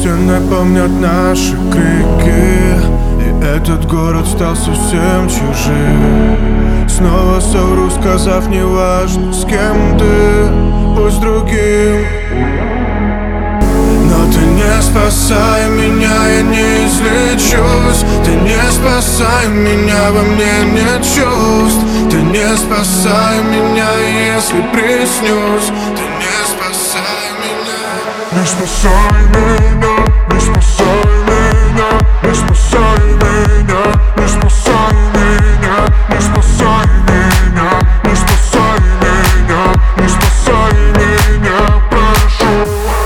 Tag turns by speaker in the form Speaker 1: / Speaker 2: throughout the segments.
Speaker 1: Стены помнят наши крики, и этот город стал совсем чужим. Снова совру, сказав, неважно, с кем ты, пусть другим. Но ты не спасай меня, я не излечусь. Ты не спасай меня, во мне нет чувств. Ты не спасай меня, если приснюсь. Ты не спасай меня.
Speaker 2: Не спасай меня, не спасай меня, не спасай меня, не спасай меня, не спасай меня, не спасай меня, не спасай меня, прошу.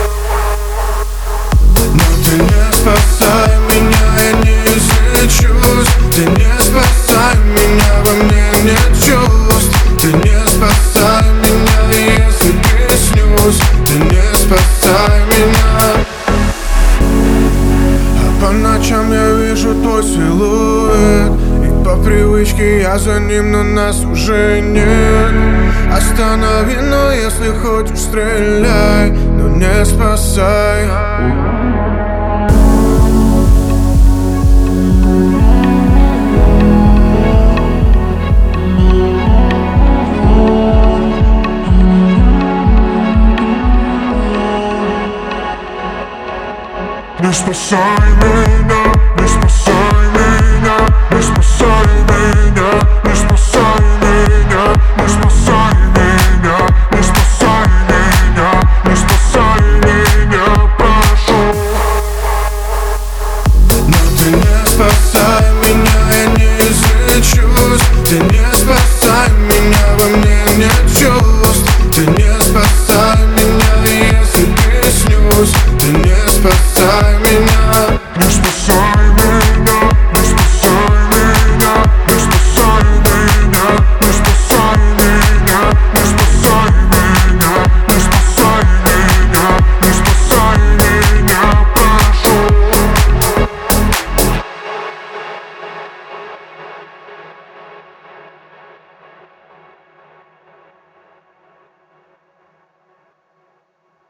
Speaker 1: Но ты не спасай меня, я не излечусь. Ты не спасай меня, во мне нет чувств. Ты не спасай меня, если приснюсь. Ты не спасай меня. А по ночам я вижу твой силуэт, и по привычке я за ним, но нас уже нет. Останови, но если хочешь, стреляй, но не спасай.
Speaker 2: Не спасай меня.